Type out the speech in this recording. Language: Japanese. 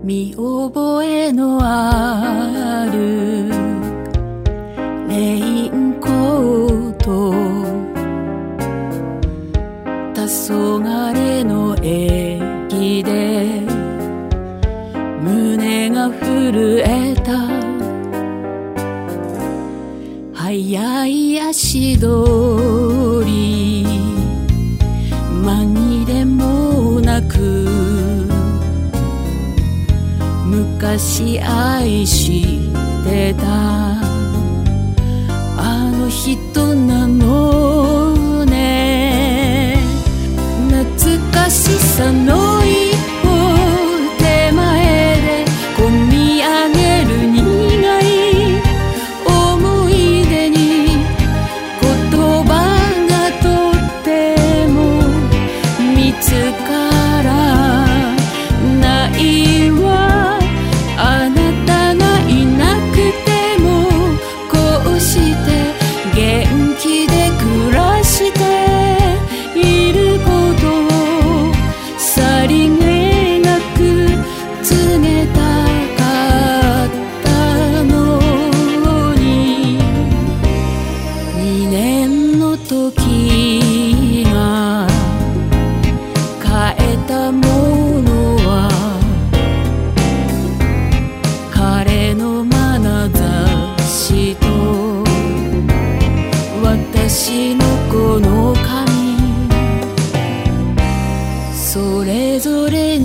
見覚えのあるレインコート、黄昏の駅で胸が震えた。速い足取り紛れもなく、昔愛してたあの人なのね。懐かしさの一歩手前でこみ上げる苦い思い出に、言葉がとっても見つからないわ。あなたがいなくてもこうして元気で暮らしていることをさりげなく告げたかったのに、2年の時が変えたものは彼の眼差しと私のこの髪、それぞれ